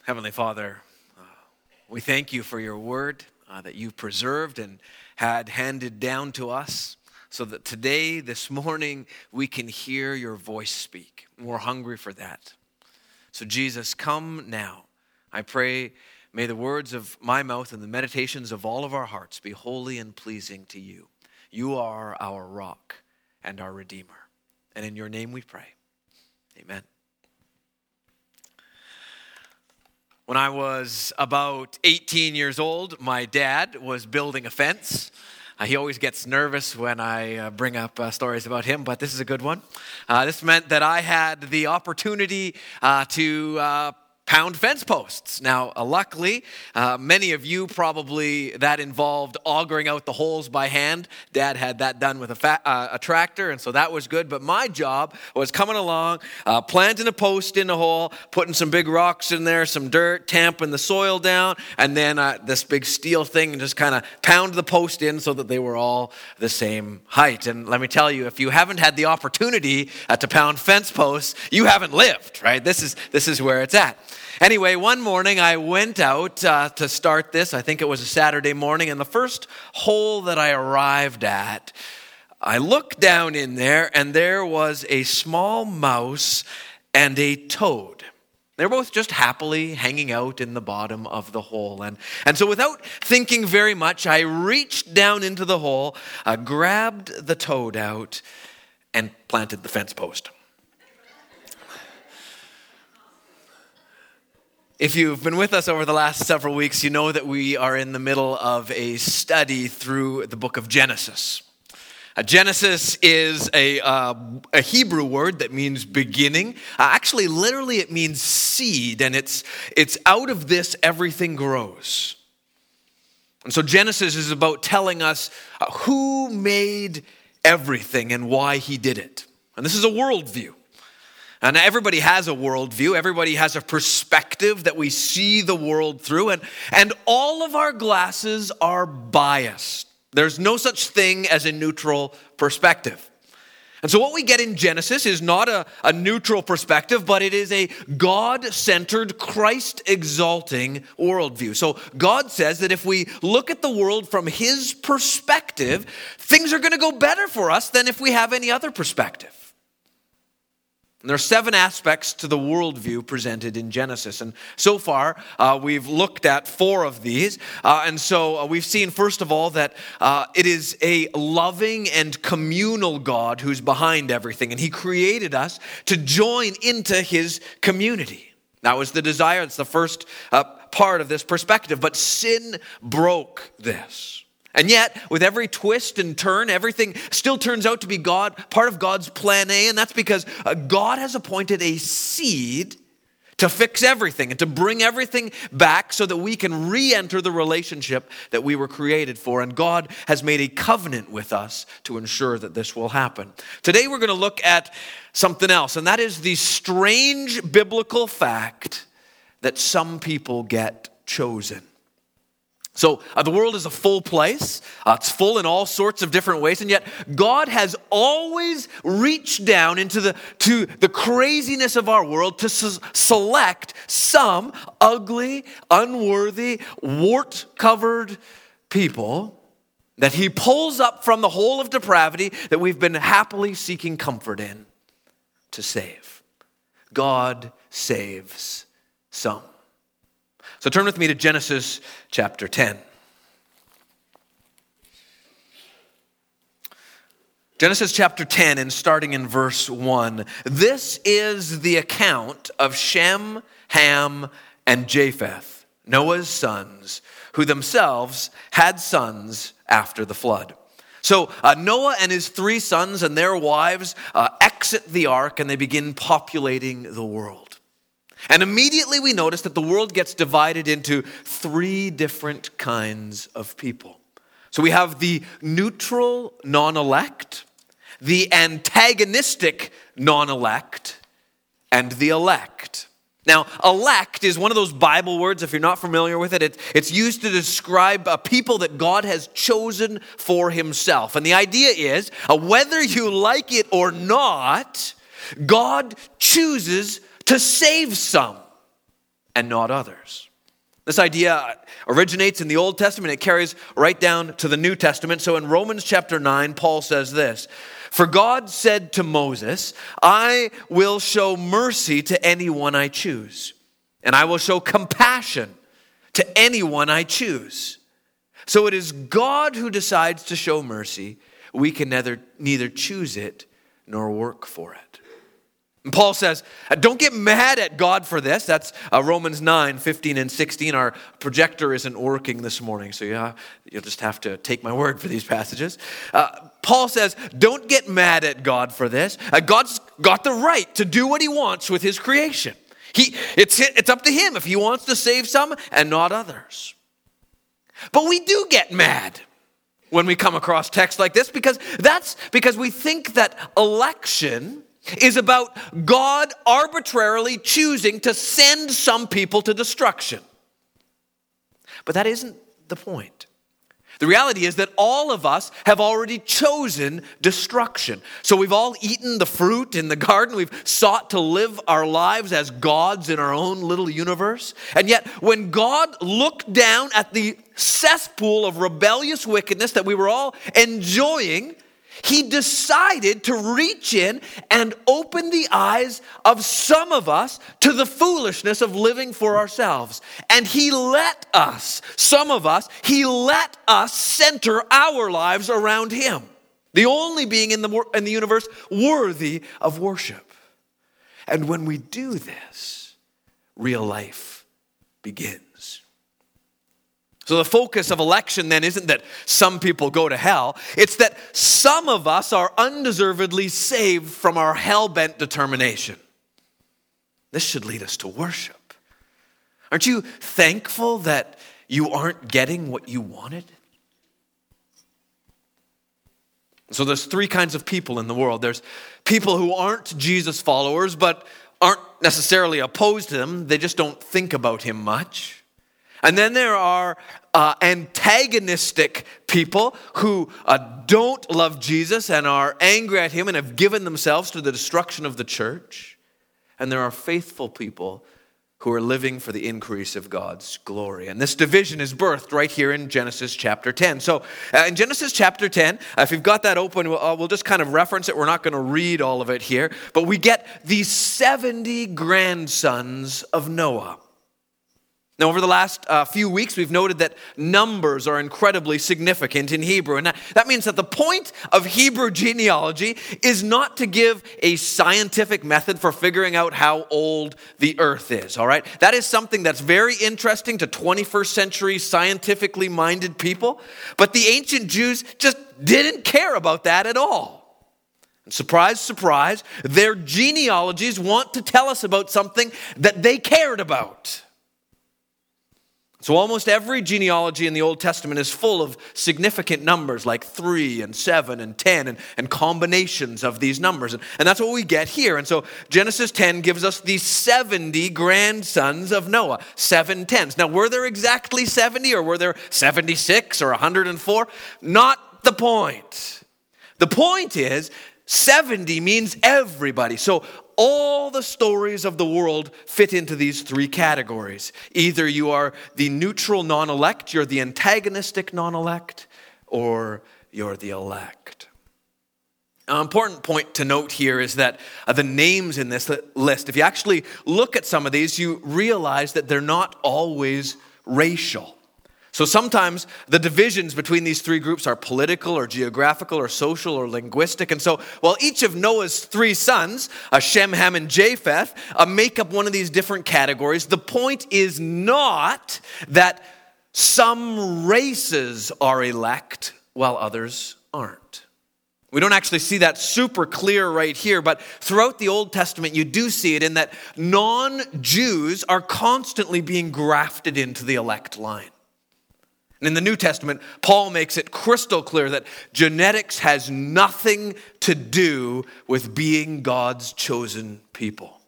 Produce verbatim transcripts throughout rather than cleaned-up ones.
Heavenly Father, uh, we thank you for your word uh, that you've preserved and had handed down to us so that today, this morning, we can hear your voice speak. We're hungry for that. So Jesus, come now. I pray, may the words of my mouth and the meditations of all of our hearts be holy and pleasing to you. You are our rock and our Redeemer. And in your name we pray. Amen. When I was about eighteen years old, my dad was building a fence. Uh, he always gets nervous when I uh, bring up uh, stories about him, but this is a good one. Uh, this meant that I had the opportunity uh, to uh, pound fence posts. Now, uh, luckily, uh, many of you probably, that involved augering out the holes by hand. Dad had that done with a, fa- uh, a tractor, and so that was good. But my job was coming along, uh, planting a post in the hole, putting some big rocks in there, some dirt, tamping the soil down, and then uh, this big steel thing, and just kind of pound the post in so that they were all the same height. And let me tell you, if you haven't had the opportunity uh, to pound fence posts, you haven't lived, right? This is this is where it's at. Anyway, one morning I went out uh, to start this. I think it was a Saturday morning, and the first hole that I arrived at, I looked down in there, and there was a small mouse and a toad. They're both just happily hanging out in the bottom of the hole. And, and so without thinking very much, I reached down into the hole, uh, grabbed the toad out, and planted the fence post. If you've been with us over the last several weeks, you know that we are in the middle of a study through the book of Genesis. Uh, Genesis is a, uh, a Hebrew word that means beginning. Uh, actually, literally, it means seed, and it's, it's out of this everything grows. And so Genesis is about telling us uh, who made everything and why he did it. And this is a worldview. And everybody has a worldview. Everybody has a perspective that we see the world through. And, and all of our glasses are biased. There's no such thing as a neutral perspective. And so what we get in Genesis is not a, a neutral perspective, but it is a God-centered, Christ-exalting worldview. So God says that if we look at the world from his perspective, things are going to go better for us than if we have any other perspective. And there are seven aspects to the worldview presented in Genesis. And so far, uh, we've looked at four of these. Uh, and so uh, we've seen, first of all, that uh, it is a loving and communal God who's behind everything. And he created us to join into his community. That was the desire. It's the first uh, part of this perspective. But sin broke this. And yet, with every twist and turn, everything still turns out to be God, part of God's plan A, and that's because God has appointed a seed to fix everything and to bring everything back so that we can re-enter the relationship that we were created for. And God has made a covenant with us to ensure that this will happen. Today we're going to look at something else, and that is the strange biblical fact that some people get chosen. So uh, the world is a full place. Uh, it's full in all sorts of different ways. And yet God has always reached down into the, to the craziness of our world to s- select some ugly, unworthy, wart-covered people that he pulls up from the hole of depravity that we've been happily seeking comfort in to save. God saves some. So turn with me to Genesis chapter ten. Genesis chapter ten, and starting in verse one. This is the account of Shem, Ham, and Japheth, Noah's sons, who themselves had sons after the flood. So uh, Noah and his three sons and their wives uh, exit the ark, and they begin populating the world. And immediately we notice that the world gets divided into three different kinds of people. So we have the neutral non-elect, the antagonistic non-elect, and the elect. Now, elect is one of those Bible words, if you're not familiar with it, it it's used to describe a people that God has chosen for himself. And the idea is, uh, whether you like it or not, God chooses to save some. and not others. This idea originates in the Old Testament. It carries right down to the New Testament. So in Romans chapter nine, Paul says this, "For God said to Moses, I will show mercy to anyone I choose, and I will show compassion to anyone I choose. So it is God who decides to show mercy. We can neither, neither choose it nor work for it." And Paul says, don't get mad at God for this. That's uh, Romans nine, fifteen and sixteen. Our projector isn't working this morning, so yeah, you'll just have to take my word for these passages. Uh, Paul says, don't get mad at God for this. Uh, God's got the right to do what he wants with his creation. He, it's, it's up to him if he wants to save some and not others. But we do get mad when we come across texts like this, because that's because we think that election is about God arbitrarily choosing to send some people to destruction. But that isn't the point. The reality is that all of us have already chosen destruction. So we've all eaten the fruit in the garden. We've sought to live our lives as gods in our own little universe. And yet, when God looked down at the cesspool of rebellious wickedness that we were all enjoying, he decided to reach in and open the eyes of some of us to the foolishness of living for ourselves. And he let us, some of us, he let us center our lives around him, the only being in the, in the universe worthy of worship. And when we do this, real life begins. So the focus of election then isn't that some people go to hell. It's that some of us are undeservedly saved from our hell-bent determination. This should lead us to worship. Aren't you thankful that you aren't getting what you wanted? So there's three kinds of people in the world. There's people who aren't Jesus followers, but aren't necessarily opposed to him. They just don't think about him much. And then there are uh, antagonistic people who uh, don't love Jesus and are angry at him and have given themselves to the destruction of the church. And there are faithful people who are living for the increase of God's glory. And this division is birthed right here in Genesis chapter ten. So uh, in Genesis chapter ten, uh, if you've got that open, we'll, uh, we'll just kind of reference it. We're not going to read all of it here. But we get these seventy grandsons of Noah. Now, over the last uh, few weeks, we've noted that numbers are incredibly significant in Hebrew. And that, that means that the point of Hebrew genealogy is not to give a scientific method for figuring out how old the earth is, all right? That is something that's very interesting to twenty-first century scientifically minded people. But the ancient Jews just didn't care about that at all. And surprise, surprise, their genealogies want to tell us about something that they cared about. So almost every genealogy in the Old Testament is full of significant numbers like three and seven and ten and, and combinations of these numbers. And, and that's what we get here. And so Genesis ten gives us these seventy grandsons of Noah, seven tens. Now, were there exactly seventy or were there seventy-six or one hundred four? Not the point. The point is seventy means everybody. So all the stories of the world fit into these three categories. Either you are the neutral non-elect, you're the antagonistic non-elect, or you're the elect. An important point to note here is that uh, the names in this list, if you actually look at some of these, you realize that they're not always racial. So sometimes the divisions between these three groups are political or geographical or social or linguistic. And so while each of Noah's three sons, uh, Shem, Ham, and Japheth, uh, make up one of these different categories, the point is not that some races are elect while others aren't. We don't actually see that super clear right here, but throughout the Old Testament, you do see it in that non-Jews are constantly being grafted into the elect line. And in the New Testament, Paul makes it crystal clear that genetics has nothing to do with being God's chosen people.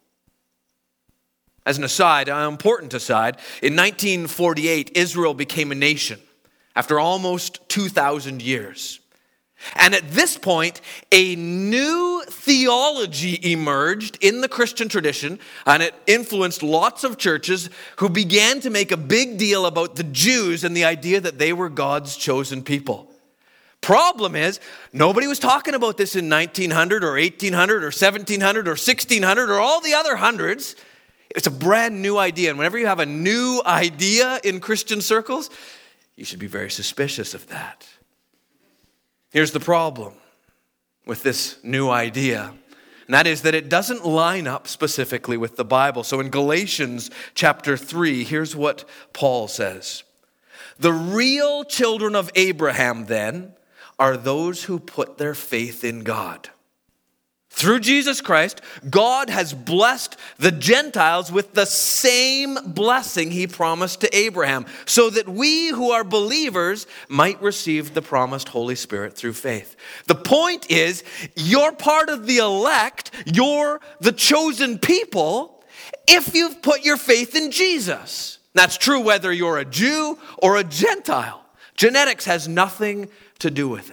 As an aside, an important aside, in nineteen forty-eight, Israel became a nation after almost two thousand years. And at this point, a new theology emerged in the Christian tradition, and it influenced lots of churches who began to make a big deal about the Jews and the idea that they were God's chosen people. Problem is, nobody was talking about this in nineteen hundred or eighteen hundred or seventeen hundred or sixteen hundred or all the other hundreds. It's a brand new idea. And whenever you have a new idea in Christian circles, you should be very suspicious of that. Here's the problem with this new idea, and that is that it doesn't line up specifically with the Bible. So in Galatians chapter three, here's what Paul says. The real children of Abraham, then, are those who put their faith in God. Through Jesus Christ, God has blessed the Gentiles with the same blessing he promised to Abraham, so that we who are believers might receive the promised Holy Spirit through faith. The point is, you're part of the elect, you're the chosen people, if you've put your faith in Jesus. That's true whether you're a Jew or a Gentile. Genetics has nothing to do with it.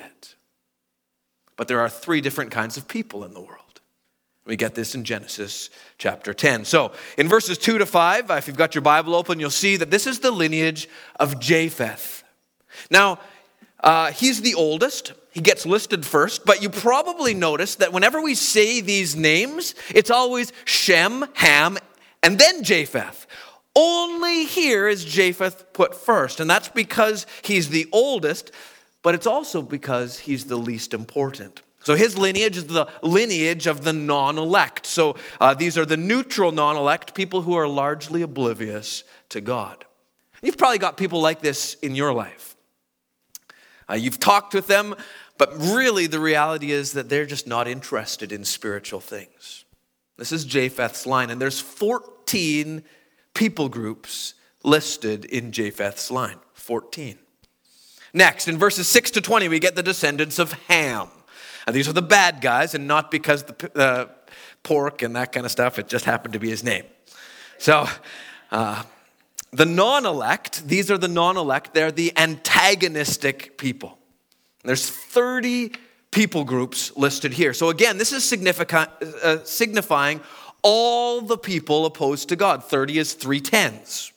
But there are three different kinds of people in the world. We get this in Genesis chapter ten. So in verses two to five, if you've got your Bible open, you'll see that this is the lineage of Japheth. Now, uh, he's the oldest. He gets listed first, but you probably noticed that whenever we say these names, it's always Shem, Ham, and then Japheth. Only here is Japheth put first, and that's because he's the oldest, but it's also because he's the least important. So his lineage is the lineage of the non-elect. So uh, these are the neutral non-elect, people who are largely oblivious to God. You've probably got people like this in your life. Uh, you've talked with them, but really the reality is that they're just not interested in spiritual things. This is Japheth's line, and there's fourteen people groups listed in Japheth's line. fourteen. Next, in verses six to twenty, we get the descendants of Ham. And these are the bad guys, and not because the uh, pork and that kind of stuff, it just happened to be his name. So, uh, the non-elect, these are the non-elect, they're the antagonistic people. There's thirty people groups listed here. So again, this is significant, uh, signifying all the people opposed to God. thirty is three tens.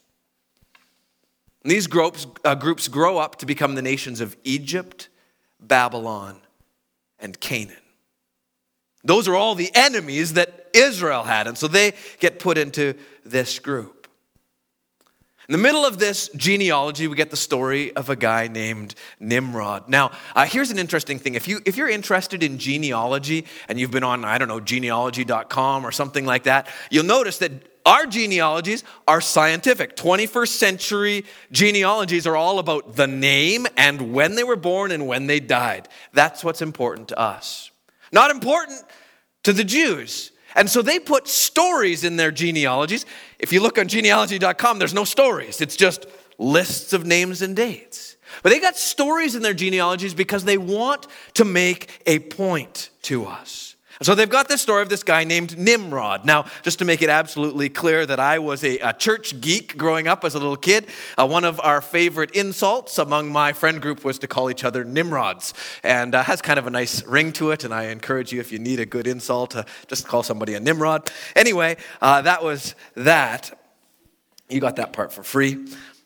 And these groups, uh, groups grow up to become the nations of Egypt, Babylon, and Canaan. Those are all the enemies that Israel had, and so they get put into this group. In the middle of this genealogy, we get the story of a guy named Nimrod. Now, uh, here's an interesting thing. If, you, if you're interested in genealogy, and you've been on, I don't know, genealogy dot com or something like that, you'll notice that our genealogies are scientific. twenty-first century genealogies are all about the name and when they were born and when they died. That's what's important to us. Not important to the Jews. And so they put stories in their genealogies. If you look on genealogy dot com, there's no stories. It's just lists of names and dates. But they got stories in their genealogies because they want to make a point to us. So they've got this story of this guy named Nimrod. Now, just to make it absolutely clear that I was a, a church geek growing up as a little kid, uh, one of our favorite insults among my friend group was to call each other Nimrods. And uh, has kind of a nice ring to it, and I encourage you, if you need a good insult, to just call somebody a Nimrod. Anyway, uh, that was that. You got that part for free.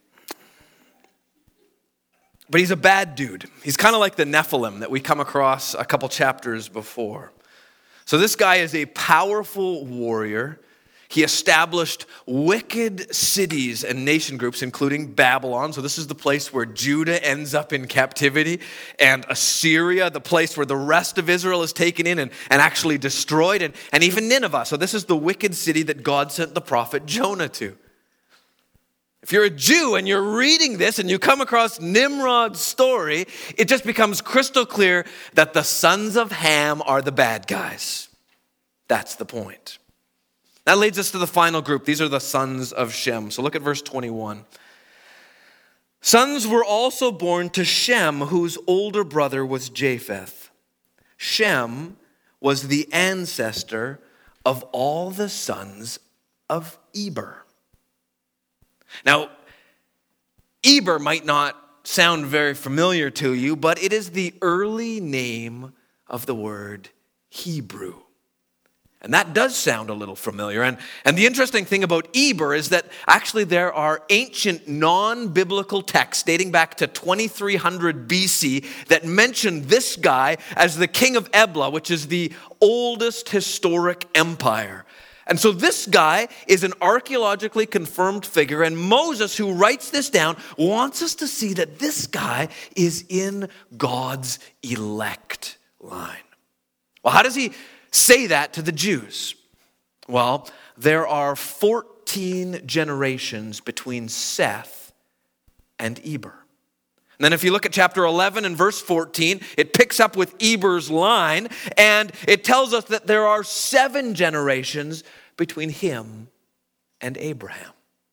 But he's a bad dude. He's kind of like the Nephilim that we come across a couple chapters before. So this guy is a powerful warrior. He established wicked cities and nation groups, including Babylon. So this is the place where Judah ends up in captivity, and Assyria, the place where the rest of Israel is taken in and, and actually destroyed, and, and even Nineveh. So this is the wicked city that God sent the prophet Jonah to. If you're a Jew and you're reading this and you come across Nimrod's story, it just becomes crystal clear that the sons of Ham are the bad guys. That's the point. That leads us to the final group. These are the sons of Shem. So look at verse twenty-one. Sons were also born to Shem, whose older brother was Japheth. Shem was the ancestor of all the sons of Eber. Now, Eber might not sound very familiar to you, but it is the early name of the word Hebrew. And that does sound a little familiar. And, and the interesting thing about Eber is that actually there are ancient non-biblical texts dating back to twenty-three hundred B C that mention this guy as the king of Ebla, which is the oldest historic empire. And so this guy is an archaeologically confirmed figure, and Moses, who writes this down, wants us to see that this guy is in God's elect line. Well, how does he say that to the Jews? Well, there are fourteen generations between Seth and Eber. And then if you look at chapter eleven and verse fourteen, it picks up with Eber's line, and it tells us that there are seven generations between him and Abraham.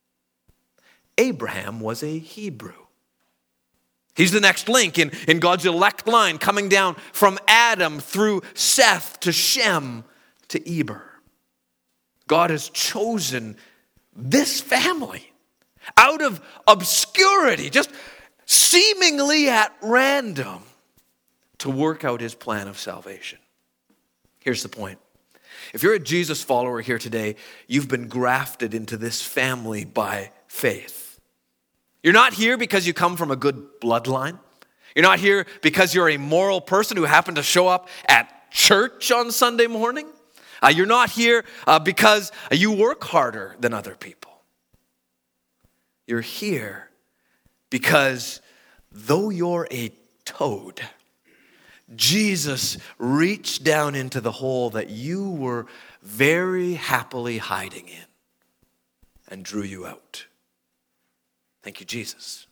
Abraham was a Hebrew. He's the next link in, in God's elect line, coming down from Adam through Seth to Shem to Eber. God has chosen this family out of obscurity, just seemingly at random, to work out his plan of salvation. Here's the point. If you're a Jesus follower here today, you've been grafted into this family by faith. You're not here because you come from a good bloodline. You're not here because you're a moral person who happened to show up at church on Sunday morning. Uh, you're not here uh, because you work harder than other people. You're here because though you're a toad, Jesus reached down into the hole that you were very happily hiding in and drew you out. Thank you, Jesus.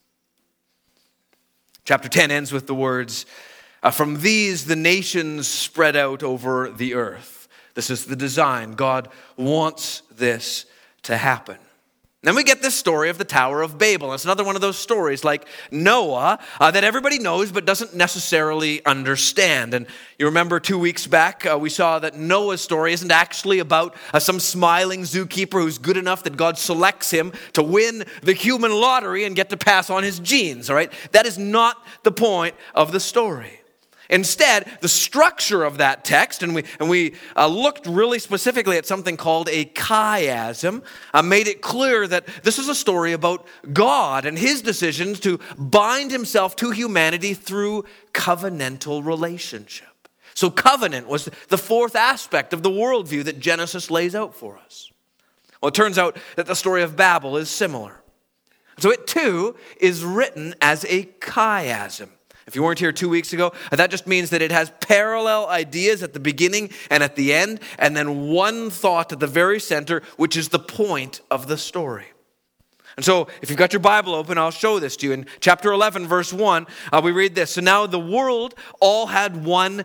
Chapter ten ends with the words, uh, from these the nations spread out over the earth. This is the design. God wants this to happen. Then we get this story of the Tower of Babel. It's another one of those stories like Noah uh, that everybody knows but doesn't necessarily understand. And you remember two weeks back, uh, we saw that Noah's story isn't actually about uh, some smiling zookeeper who's good enough that God selects him to win the human lottery and get to pass on his genes, all right? That is not the point of the story. Instead, the structure of that text, and we and we uh, looked really specifically at something called a chiasm, uh, made it clear that this is a story about God and his decisions to bind himself to humanity through covenantal relationship. So covenant was the fourth aspect of the worldview that Genesis lays out for us. Well, it turns out that the story of Babel is similar. So it too is written as a chiasm. If you weren't here two weeks ago, that just means that it has parallel ideas at the beginning and at the end, and then one thought at the very center, which is the point of the story. And so, if you've got your Bible open, I'll show this to you. In chapter eleven, verse one, uh, we read this. So now the world all had one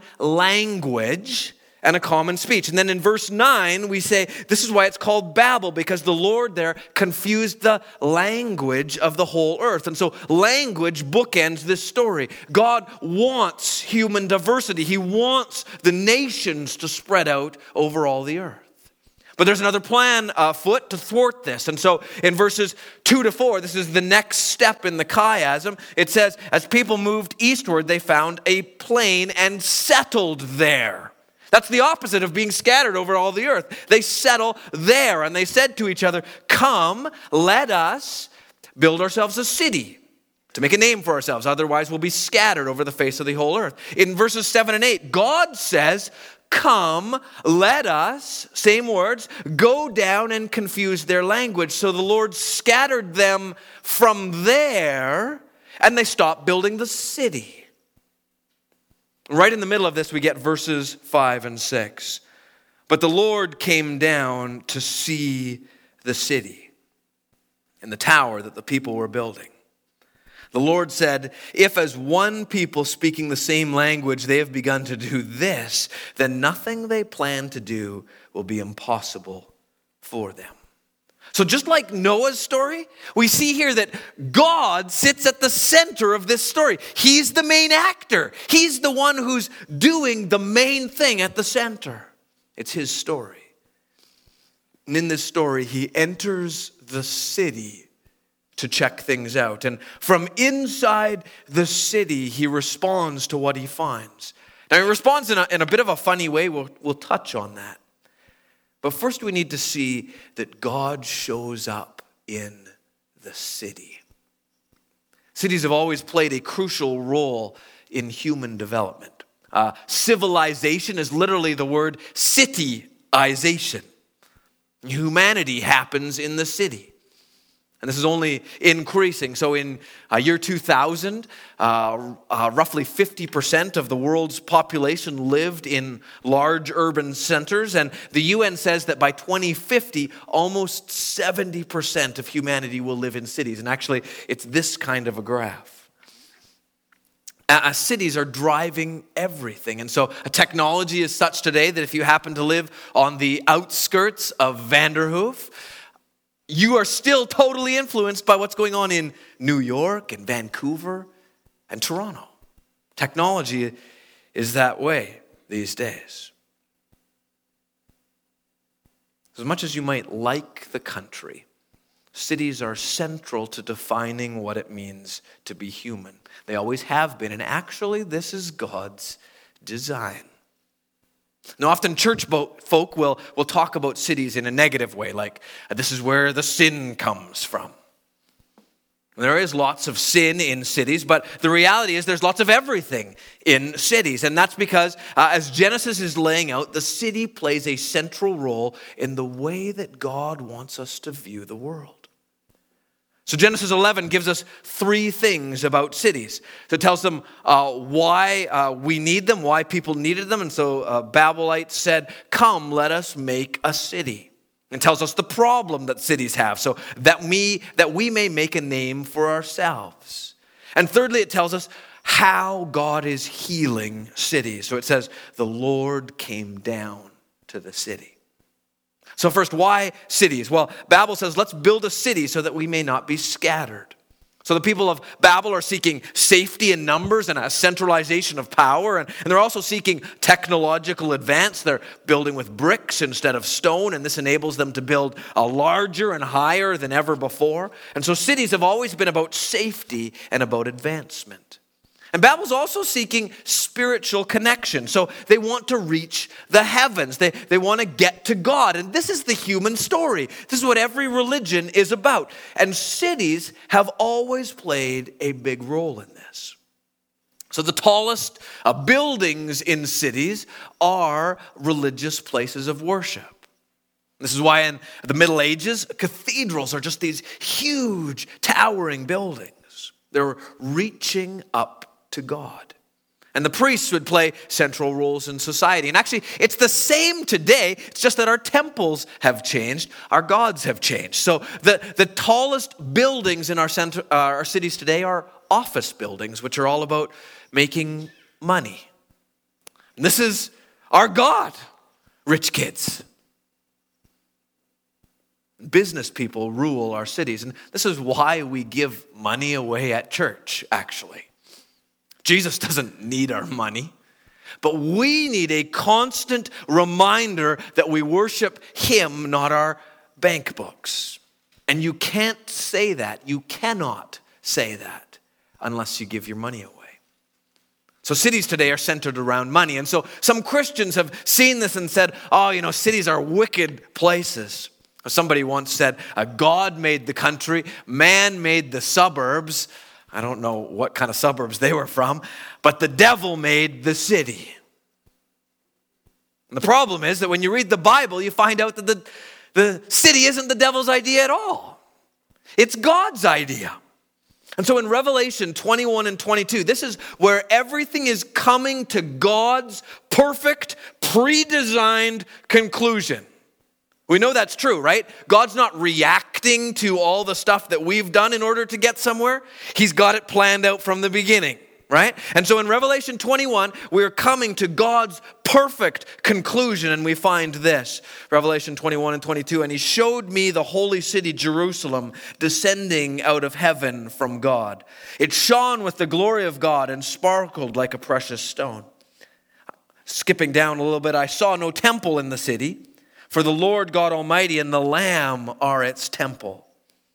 language and a common speech. And then in verse nine, we say, this is why it's called Babel, because the Lord there confused the language of the whole earth. And so language bookends this story. God wants human diversity. He wants the nations to spread out over all the earth. But there's another plan afoot to thwart this. And so in verses two to four, this is the next step in the chiasm. It says, as people moved eastward, they found a plain and settled there. That's the opposite of being scattered over all the earth. They settle there, and they said to each other, come, let us build ourselves a city to make a name for ourselves. Otherwise, we'll be scattered over the face of the whole earth. In verses seven and eight, God says, come, let us, same words, go down and confuse their language. So the Lord scattered them from there, and they stopped building the city. Right in the middle of this, we get verses five and six. But the Lord came down to see the city and the tower that the people were building. The Lord said, if as one people speaking the same language they have begun to do this, then nothing they plan to do will be impossible for them. So just like Noah's story, we see here that God sits at the center of this story. He's the main actor. He's the one who's doing the main thing at the center. It's his story. And in this story, he enters the city to check things out. And from inside the city, he responds to what he finds. Now, he responds in a, in a bit of a funny way. We'll, we'll touch on that. But first, we need to see that God shows up in the city. Cities have always played a crucial role in human development. Uh, civilization is literally the word cityization. Humanity happens in the city. And this is only increasing. So in uh, year two thousand, uh, uh, roughly fifty percent of the world's population lived in large urban centers. And the U N says that by twenty fifty, almost seventy percent of humanity will live in cities. And actually, it's this kind of a graph. Uh, cities are driving everything. And so a technology is such today that if you happen to live on the outskirts of Vanderhoof, you are still totally influenced by what's going on in New York and Vancouver and Toronto. Technology is that way these days. As much as you might like the country, cities are central to defining what it means to be human. They always have been, and actually this is God's design. Now, often church folk will, will talk about cities in a negative way, like this is where the sin comes from. There is lots of sin in cities, but the reality is there's lots of everything in cities. And that's because, uh, as Genesis is laying out, the city plays a central role in the way that God wants us to view the world. So Genesis eleven gives us three things about cities. So it tells them uh, why uh, we need them, why people needed them. And so uh, Babylonites said, come, let us make a city. And tells us the problem that cities have, so that we, that we may make a name for ourselves. And thirdly, it tells us how God is healing cities. So it says, the Lord came down to the city. So first, why cities? Well, Babel says, let's build a city so that we may not be scattered. So the people of Babel are seeking safety in numbers and a centralization of power. And, and they're also seeking technological advance. They're building with bricks instead of stone. And this enables them to build a larger and higher than ever before. And so cities have always been about safety and about advancement. And Babel's also seeking spiritual connection. So they want to reach the heavens. They, they want to get to God. And this is the human story. This is what every religion is about. And cities have always played a big role in this. So the tallest uh, buildings in cities are religious places of worship. This is why in the Middle Ages, cathedrals are just these huge, towering buildings. They're reaching up to God. And the priests would play central roles in society. And actually, it's the same today. It's just that our temples have changed. Our gods have changed. So the, the tallest buildings in our, center, uh, our cities today are office buildings, which are all about making money. And this is our God, rich kids. Business people rule our cities. And this is why we give money away at church, actually. Jesus doesn't need our money, but we need a constant reminder that we worship him, not our bank books. And you can't say that. You cannot say that unless you give your money away. So cities today are centered around money. And so some Christians have seen this and said, oh, you know, cities are wicked places. Somebody once said, God made the country, man made the suburbs. I don't know what kind of suburbs they were from, but the devil made the city. And the problem is that when you read the Bible, you find out that the, the city isn't the devil's idea at all. It's God's idea. And so in Revelation twenty-one and twenty-two, this is where everything is coming to God's perfect, pre-designed conclusion. We know that's true, right? God's not reacting to all the stuff that we've done in order to get somewhere. He's got it planned out from the beginning, right? And so in Revelation twenty-one, we're coming to God's perfect conclusion, and we find this. Revelation twenty-one and twenty-two, and he showed me the holy city, Jerusalem, descending out of heaven from God. It shone with the glory of God and sparkled like a precious stone. Skipping down a little bit, I saw no temple in the city, for the Lord God Almighty and the Lamb are its temple.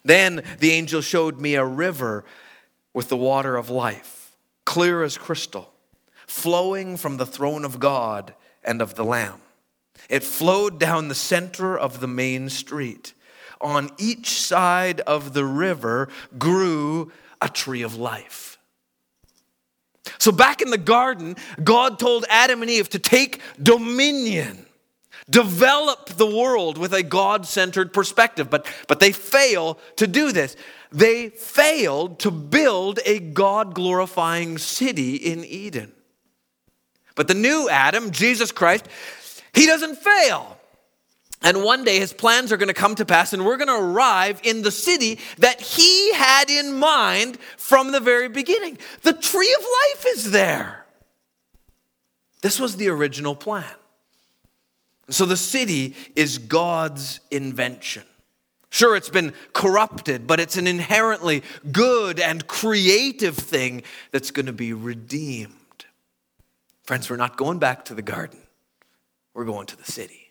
Then the angel showed me a river with the water of life, clear as crystal, flowing from the throne of God and of the Lamb. It flowed down the center of the main street. On each side of the river grew a tree of life. So back in the garden, God told Adam and Eve to take dominion, develop the world with a God-centered perspective. But, but they fail to do this. They failed to build a God-glorifying city in Eden. But the new Adam, Jesus Christ, he doesn't fail. And one day his plans are going to come to pass, and we're going to arrive in the city that he had in mind from the very beginning. The tree of life is there. This was the original plan. So the city is God's invention. Sure, it's been corrupted, but it's an inherently good and creative thing that's going to be redeemed. Friends, we're not going back to the garden. We're going to the city.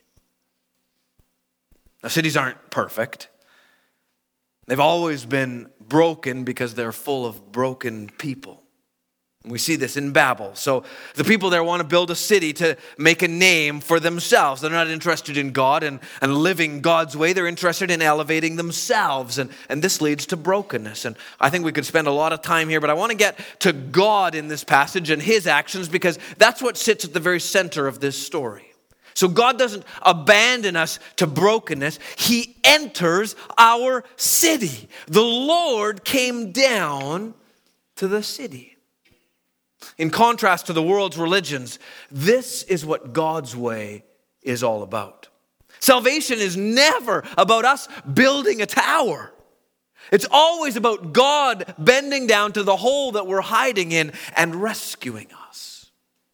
Now, cities aren't perfect. They've always been broken because they're full of broken people. And we see this in Babel. So the people there want to build a city to make a name for themselves. They're not interested in God and, and living God's way. They're interested in elevating themselves. And, and this leads to brokenness. And I think we could spend a lot of time here, but I want to get to God in this passage and his actions, because that's what sits at the very center of this story. So God doesn't abandon us to brokenness. He enters our city. The Lord came down to the city. In contrast to the world's religions, this is what God's way is all about. Salvation is never about us building a tower. It's always about God bending down to the hole that we're hiding in and rescuing us.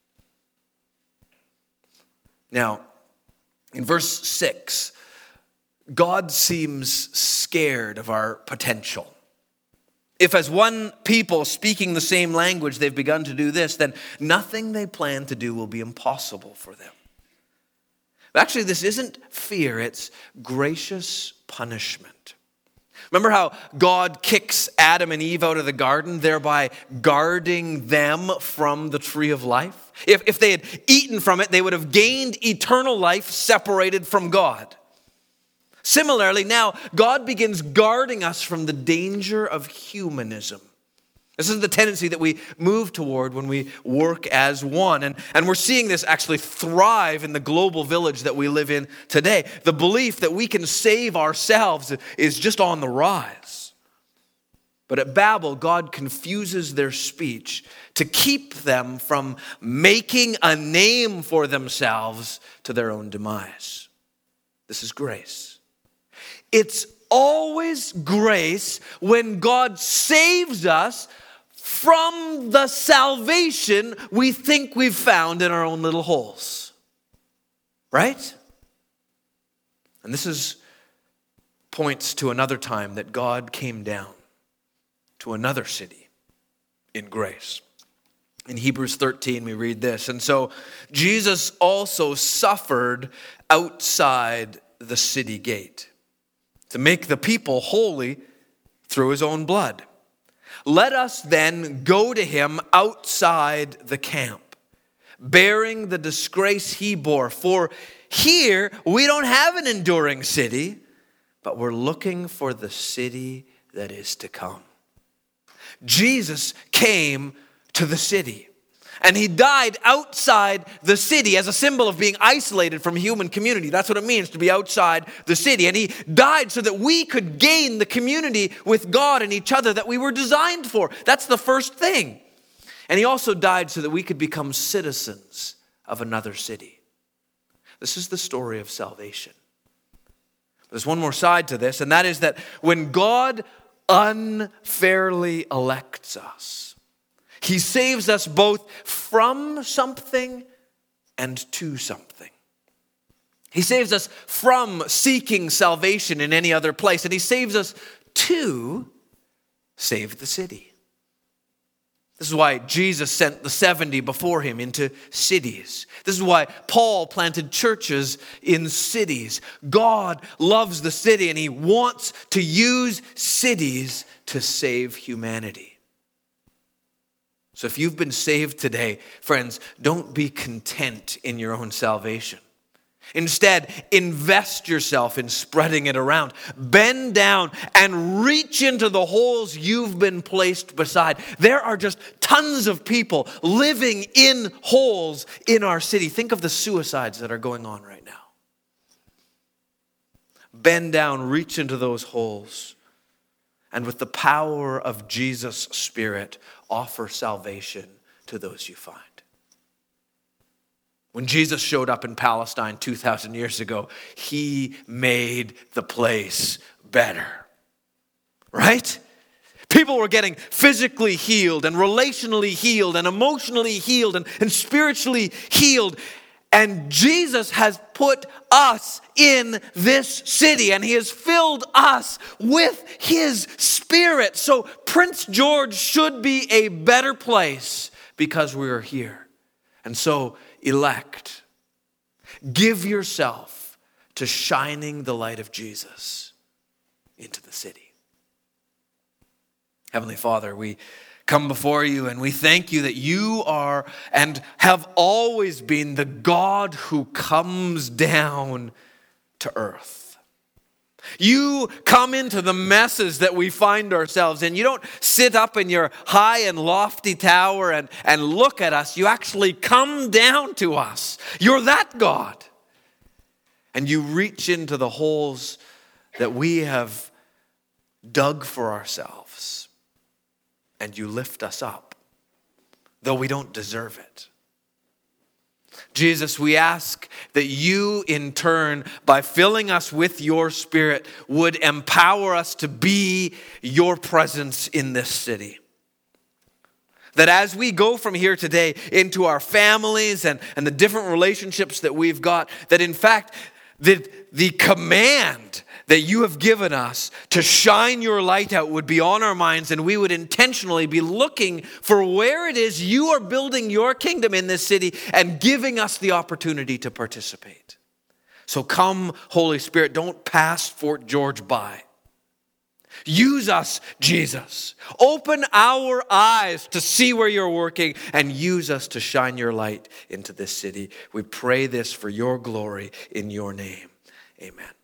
Now, in verse six, God seems scared of our potential. If as one people speaking the same language they've begun to do this, then nothing they plan to do will be impossible for them. But actually, this isn't fear, it's gracious punishment. Remember how God kicks Adam and Eve out of the garden, thereby guarding them from the tree of life? If, if they had eaten from it, they would have gained eternal life separated from God. Similarly, now God begins guarding us from the danger of humanism. This is the tendency that we move toward when we work as one. And, and we're seeing this actually thrive in the global village that we live in today. The belief that we can save ourselves is just on the rise. But at Babel, God confuses their speech to keep them from making a name for themselves to their own demise. This is grace. It's always grace when God saves us from the salvation we think we've found in our own little holes. Right? And this is points to another time that God came down to another city in grace. In Hebrews thirteen, we read this. And so Jesus also suffered outside the city gate to make the people holy through his own blood. Let us then go to him outside the camp, bearing the disgrace he bore. For here we don't have an enduring city, but we're looking for the city that is to come. Jesus came to the city. And he died outside the city as a symbol of being isolated from human community. That's what it means to be outside the city. And he died so that we could gain the community with God and each other that we were designed for. That's the first thing. And he also died so that we could become citizens of another city. This is the story of salvation. There's one more side to this, and that is that when God unfairly elects us, he saves us both from something and to something. He saves us from seeking salvation in any other place, and he saves us to save the city. This is why Jesus sent the seventy before him into cities. This is why Paul planted churches in cities. God loves the city and he wants to use cities to save humanity. So if you've been saved today, friends, don't be content in your own salvation. Instead, invest yourself in spreading it around. Bend down and reach into the holes you've been placed beside. There are just tons of people living in holes in our city. Think of the suicides that are going on right now. Bend down, reach into those holes, and with the power of Jesus' Spirit, offer salvation to those you find. When Jesus showed up in Palestine two thousand years ago, he made the place better. Right? People were getting physically healed and relationally healed and emotionally healed and, and spiritually healed. And Jesus has put us in this city and he has filled us with his Spirit. So Prince George should be a better place because we are here. And so elect, give yourself to shining the light of Jesus into the city. Heavenly Father, we come before you and we thank you that you are and have always been the God who comes down to earth. You come into the messes that we find ourselves in. You don't sit up in your high and lofty tower and, and look at us. You actually come down to us. You're that God. And you reach into the holes that we have dug for ourselves. And you lift us up, though we don't deserve it. Jesus, we ask that you in turn, by filling us with your Spirit, would empower us to be your presence in this city. That as we go from here today into our families and, and the different relationships that we've got, that in fact, the, the command that you have given us to shine your light out would be on our minds, and we would intentionally be looking for where it is you are building your kingdom in this city and giving us the opportunity to participate. So come, Holy Spirit, don't pass Fort George by. Use us, Jesus. Open our eyes to see where you're working and use us to shine your light into this city. We pray this for your glory in your name. Amen.